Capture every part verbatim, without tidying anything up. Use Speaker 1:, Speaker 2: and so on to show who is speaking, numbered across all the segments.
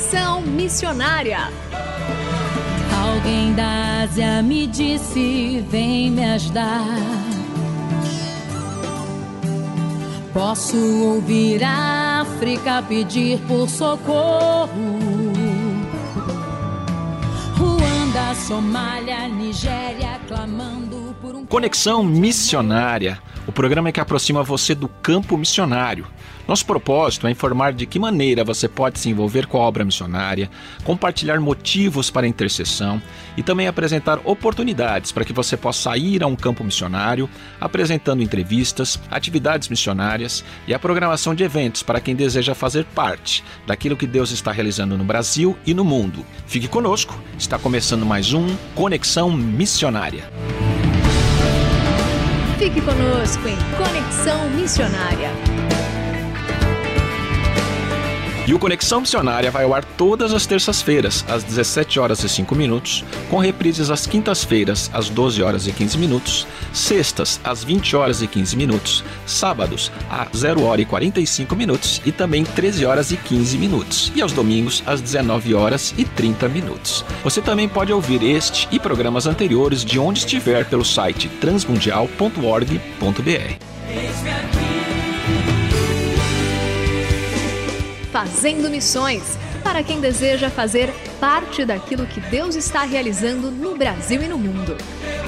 Speaker 1: Conexão Missionária.
Speaker 2: Alguém da Ásia me disse, vem me ajudar. Posso ouvir a África pedir por socorro. Ruanda, Somália, Nigéria, clamando por um...
Speaker 3: Conexão Missionária, o programa que aproxima você do campo missionário. Nosso propósito é informar de que maneira você pode se envolver com a obra missionária, compartilhar motivos para a intercessão e também apresentar oportunidades para que você possa ir a um campo missionário, apresentando entrevistas, atividades missionárias e a programação de eventos para quem deseja fazer parte daquilo que Deus está realizando no Brasil e no mundo. Fique conosco, está começando mais um Conexão Missionária.
Speaker 1: Fique conosco em Conexão Missionária.
Speaker 3: E o Conexão Missionária vai ao ar todas as terças-feiras, às dezessete horas e cinco minutos, com reprises às quintas-feiras, às doze horas e quinze minutos, sextas, às vinte horas e quinze minutos, sábados, às zero hora e quarenta e cinco minutos e também treze horas e quinze minutos, e aos domingos, às dezenove horas e trinta minutos. Você também pode ouvir este e programas anteriores de onde estiver pelo site transmundial ponto org ponto br.
Speaker 1: Fazendo Missões, para quem deseja fazer parte daquilo que Deus está realizando no Brasil e no mundo.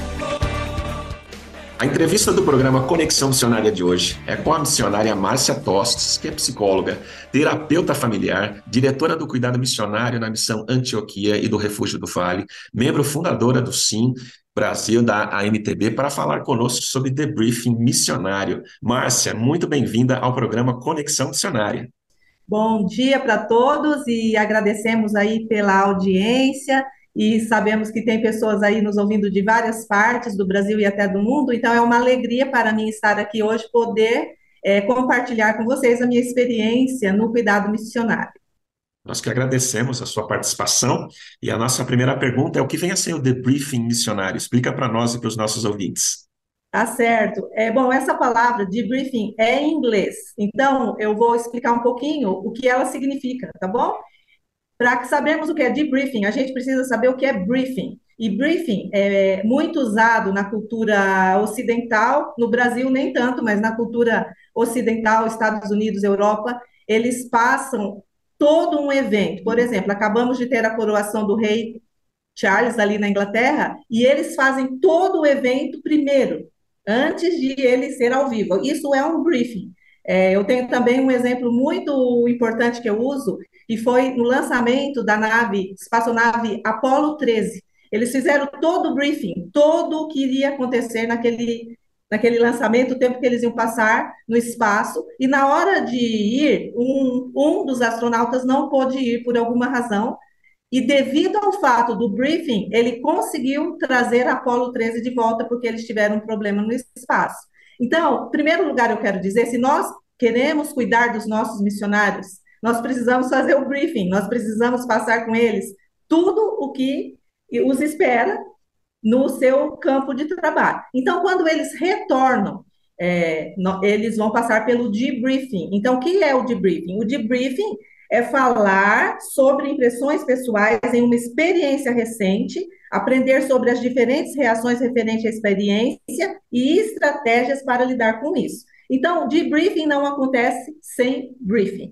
Speaker 3: A entrevista do programa Conexão Missionária de hoje é com a missionária Márcia Tostes, que é psicóloga, terapeuta familiar, diretora do Cuidado Missionário na Missão Antioquia e do Refúgio do Vale, membro fundadora do Sim Brasil, da A M T B, para falar conosco sobre debriefing missionário. Márcia, muito bem-vinda ao programa Conexão Missionária.
Speaker 4: Bom dia para todos e agradecemos aí pela audiência e sabemos que tem pessoas aí nos ouvindo de várias partes do Brasil e até do mundo, então é uma alegria para mim estar aqui hoje, poder é, compartilhar com vocês a minha experiência no cuidado missionário.
Speaker 3: Nós que agradecemos a sua participação e a nossa primeira pergunta é o que vem a ser o debriefing missionário? Explica para nós e para os nossos ouvintes.
Speaker 4: Tá certo. É, bom, essa palavra debriefing é em inglês, então eu vou explicar um pouquinho o que ela significa, tá bom? Para que sabermos o que é debriefing, a gente precisa saber o que é briefing. E briefing é muito usado na cultura ocidental, no Brasil nem tanto, mas na cultura ocidental, Estados Unidos, Europa, eles passam todo um evento. Por exemplo, acabamos de ter a coroação do rei Charles ali na Inglaterra, e eles fazem todo o evento primeiro, antes de ele ser ao vivo. Isso é um briefing. É, eu tenho também um exemplo muito importante que eu uso, e foi no lançamento da nave, espaçonave Apollo treze. Eles fizeram todo o briefing, todo o que iria acontecer naquele, naquele lançamento, o tempo que eles iam passar no espaço, e na hora de ir, um, um dos astronautas não pôde ir por alguma razão, e devido ao fato do briefing, ele conseguiu trazer a Apollo treze de volta, porque eles tiveram um problema no espaço. Então, em primeiro lugar, eu quero dizer, se nós queremos cuidar dos nossos missionários, nós precisamos fazer o briefing, nós precisamos passar com eles tudo o que os espera no seu campo de trabalho. Então, quando eles retornam, é, eles vão passar pelo debriefing. Então, o que é o debriefing? O debriefing é falar sobre impressões pessoais em uma experiência recente, aprender sobre as diferentes reações referentes à experiência e estratégias para lidar com isso. Então, debriefing não acontece sem briefing.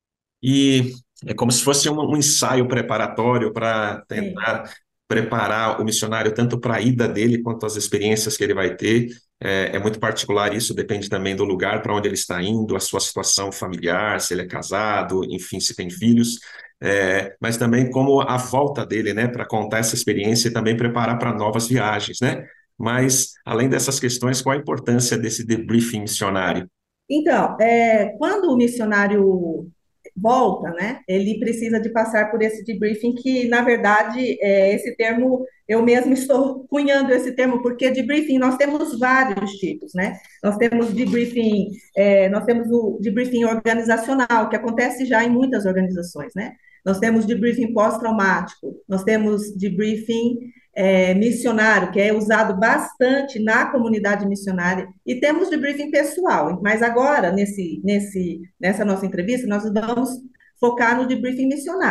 Speaker 3: E é como se fosse um, um ensaio preparatório para tentar Sim. preparar o missionário tanto para a ida dele quanto as experiências que ele vai ter. É, é muito particular isso, depende também do lugar para onde ele está indo, a sua situação familiar, se ele é casado, enfim, se tem filhos, é, mas também como a volta dele, né, para contar essa experiência e também preparar para novas viagens, né? Mas, além dessas questões, qual a importância desse debriefing missionário?
Speaker 4: Então, é, quando o missionário volta, né, ele precisa de passar por esse debriefing, que, na verdade, é, esse termo, eu mesmo estou cunhando esse termo, porque debriefing nós temos vários tipos, né? Nós temos debriefing, é, nós temos o debriefing organizacional, que acontece já em muitas organizações, né? Nós temos debriefing pós-traumático, nós temos debriefing é, missionário, que é usado bastante na comunidade missionária, e temos debriefing pessoal, mas agora, nesse, nesse, nessa nossa entrevista, nós vamos focar no debriefing missionário.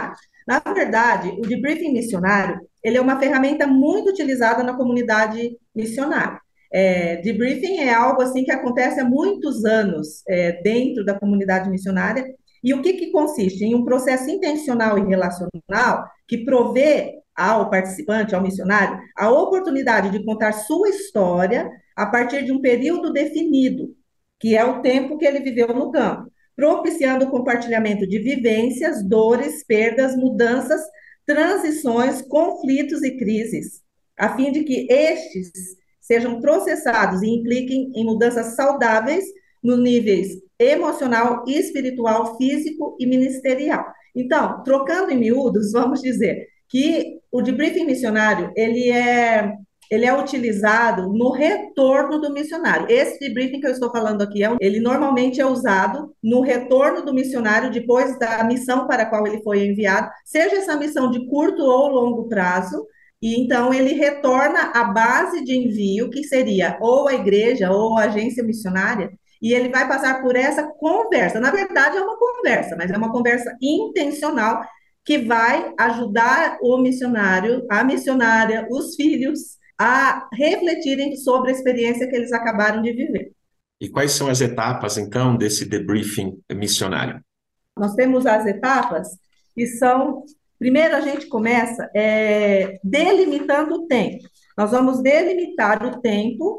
Speaker 4: Na verdade, o debriefing missionário, ele é uma ferramenta muito utilizada na comunidade missionária. É, debriefing é algo assim que acontece há muitos anos é, dentro da comunidade missionária. E o que, que consiste? Em um processo intencional e relacional que provê ao participante, ao missionário, a oportunidade de contar sua história a partir de um período definido, que é o tempo que ele viveu no campo, propiciando o compartilhamento de vivências, dores, perdas, mudanças, transições, conflitos e crises, a fim de que estes sejam processados e impliquem em mudanças saudáveis nos níveis emocional, espiritual, físico e ministerial. Então, trocando em miúdos, vamos dizer que o debriefing missionário, ele é, ele é utilizado no retorno do missionário. Esse debriefing que eu estou falando aqui, é, ele normalmente é usado no retorno do missionário depois da missão para a qual ele foi enviado, seja essa missão de curto ou longo prazo, e então ele retorna à base de envio, que seria ou a igreja ou a agência missionária, e ele vai passar por essa conversa. Na verdade, é uma conversa, mas é uma conversa intencional que vai ajudar o missionário, a missionária, os filhos, a refletirem sobre a experiência que eles acabaram de viver.
Speaker 5: E quais são as etapas, então, desse debriefing missionário?
Speaker 4: Nós temos as etapas que são... Primeiro, a gente começa é, delimitando o tempo. Nós vamos delimitar o tempo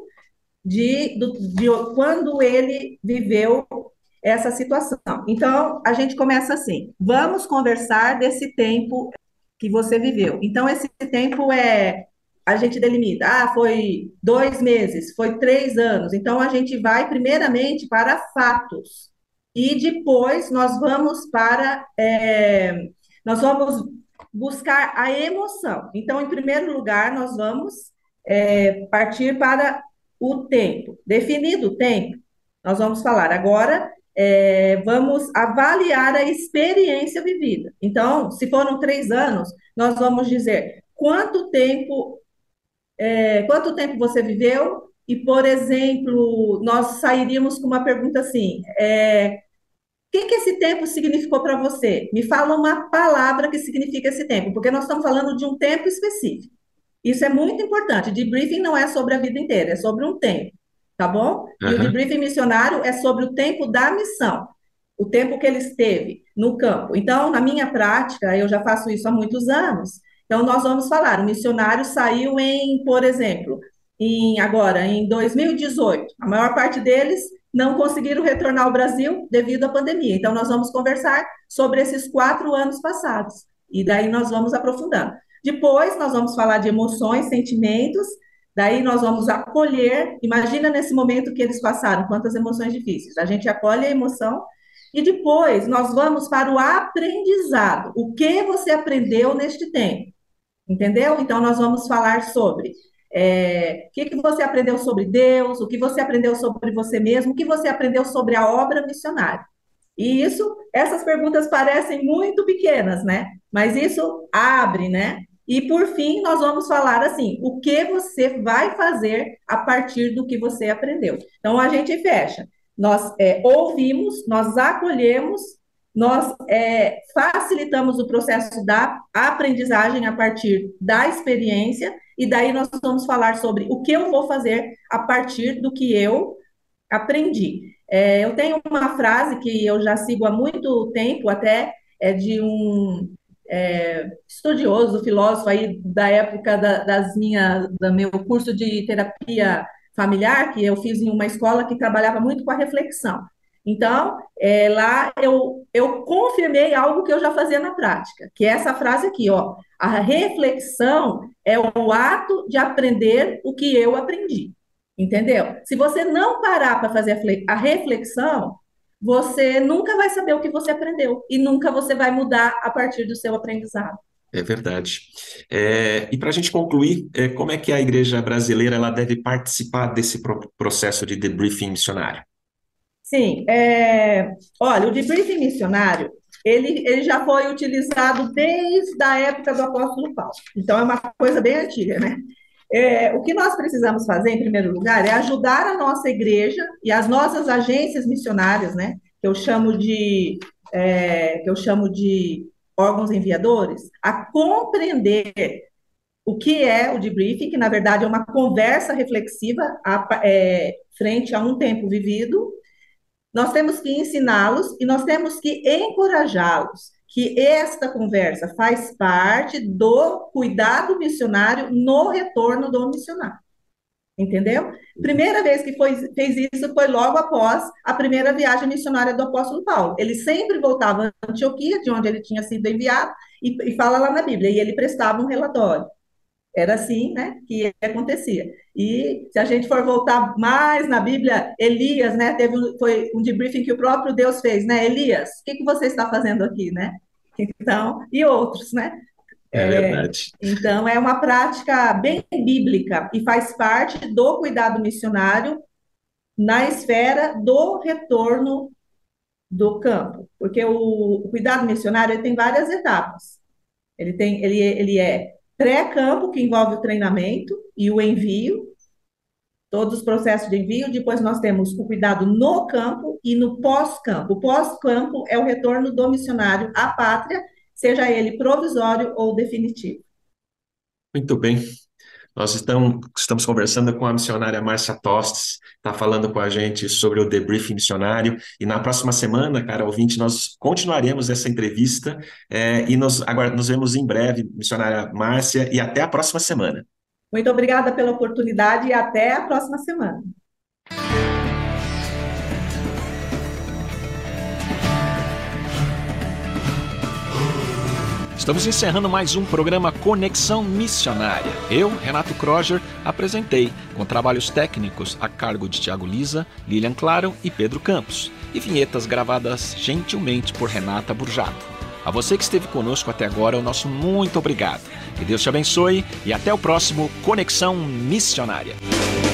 Speaker 4: de, do, de quando ele viveu essa situação. Então, a gente começa assim, vamos conversar desse tempo que você viveu. Então, esse tempo é, a gente delimita, ah, foi dois meses, foi três anos. Então, a gente vai primeiramente para fatos. E depois nós vamos para, é, nós vamos buscar a emoção. Então, em primeiro lugar, nós vamos é, partir para o tempo. Definido o tempo, nós vamos falar agora, é, vamos avaliar a experiência vivida. Então, se foram três anos, nós vamos dizer quanto tempo, é, quanto tempo você viveu e, por exemplo, nós sairíamos com uma pergunta assim, é, o que que esse tempo significou para você? Me fala uma palavra que significa esse tempo, porque nós estamos falando de um tempo específico. Isso é muito importante. Debriefing não é sobre a vida inteira, é sobre um tempo, tá bom? E o
Speaker 5: Aham.
Speaker 4: debriefing missionário é sobre o tempo da missão, o tempo que ele esteve no campo. Então, na minha prática, eu já faço isso há muitos anos. Então, nós vamos falar, o missionário saiu em, por exemplo, em agora, em dois mil e dezoito. A maior parte deles não conseguiram retornar ao Brasil devido à pandemia. Então, nós vamos conversar sobre esses quatro anos passados. E daí nós vamos aprofundando. Depois, nós vamos falar de emoções, sentimentos, daí nós vamos acolher. Imagina nesse momento que eles passaram, quantas emoções difíceis. A gente acolhe a emoção e depois nós vamos para o aprendizado. O que você aprendeu neste tempo? Entendeu? Então, nós vamos falar sobre é, o que, que você aprendeu sobre Deus, o que você aprendeu sobre você mesmo, o que você aprendeu sobre a obra missionária. E isso, essas perguntas parecem muito pequenas, né? Mas isso abre, né? E por fim, nós vamos falar assim, o que você vai fazer a partir do que você aprendeu. Então, a gente fecha. Nós é, ouvimos, nós acolhemos, nós é, facilitamos o processo da aprendizagem a partir da experiência, e daí nós vamos falar sobre o que eu vou fazer a partir do que eu aprendi. É, eu tenho uma frase que eu já sigo há muito tempo, até é de um é, estudioso, filósofo aí da época da, das minhas, do meu curso de terapia familiar, que eu fiz em uma escola que trabalhava muito com a reflexão. Então, é, lá eu, eu confirmei algo que eu já fazia na prática, que é essa frase aqui, ó, a reflexão é o ato de aprender o que eu aprendi. Entendeu? Se você não parar para fazer a reflexão, você nunca vai saber o que você aprendeu e nunca você vai mudar a partir do seu aprendizado.
Speaker 5: É verdade. É, e para a gente concluir, é, como é que a igreja brasileira ela deve participar desse pro- processo de debriefing missionário?
Speaker 4: Sim, é, olha, o debriefing missionário, ele, ele já foi utilizado desde a época do apóstolo Paulo. Então, é uma coisa bem antiga, né? É, o que nós precisamos fazer, em primeiro lugar, é ajudar a nossa igreja e as nossas agências missionárias, né? Que eu chamo de, é, que eu chamo de órgãos enviadores, a compreender o que é o debriefing, que na verdade é uma conversa reflexiva a, é, frente a um tempo vivido. Nós temos que ensiná-los e nós temos que encorajá-los, que esta conversa faz parte do cuidado missionário no retorno do missionário. Entendeu? Primeira vez que foi, fez isso foi logo após a primeira viagem missionária do apóstolo Paulo. Ele sempre voltava a Antioquia, de onde ele tinha sido enviado, e, e fala lá na Bíblia, e ele prestava um relatório. Era assim, né, que acontecia. E se a gente for voltar mais na Bíblia, Elias, né, teve um, foi um debriefing que o próprio Deus fez, né, Elias, o que, que você está fazendo aqui, né? Então, e outros, né?
Speaker 5: É verdade.
Speaker 4: É, então, é uma prática bem bíblica e faz parte do cuidado missionário na esfera do retorno do campo, porque o, o cuidado missionário ele tem várias etapas. Ele tem, ele, ele é pré-campo, que envolve o treinamento e o envio, todos os processos de envio. Depois nós temos o cuidado no campo e no pós-campo. O pós-campo é o retorno do missionário à pátria, seja ele provisório ou definitivo.
Speaker 5: Muito bem. Nós estamos, estamos conversando com a missionária Márcia Tostes, está falando com a gente sobre o debriefing missionário, e na próxima semana, cara ouvinte, nós continuaremos essa entrevista é, e nos, agora, nos vemos em breve, missionária Márcia, e até a próxima semana.
Speaker 4: Muito obrigada pela oportunidade e até a próxima semana.
Speaker 3: Estamos encerrando mais um programa Conexão Missionária. Eu, Renato Kroger, apresentei, com trabalhos técnicos a cargo de Tiago Lisa, Lilian Claro e Pedro Campos, e vinhetas gravadas gentilmente por Renata Burjato. A você que esteve conosco até agora, o nosso muito obrigado. Que Deus te abençoe e até o próximo Conexão Missionária.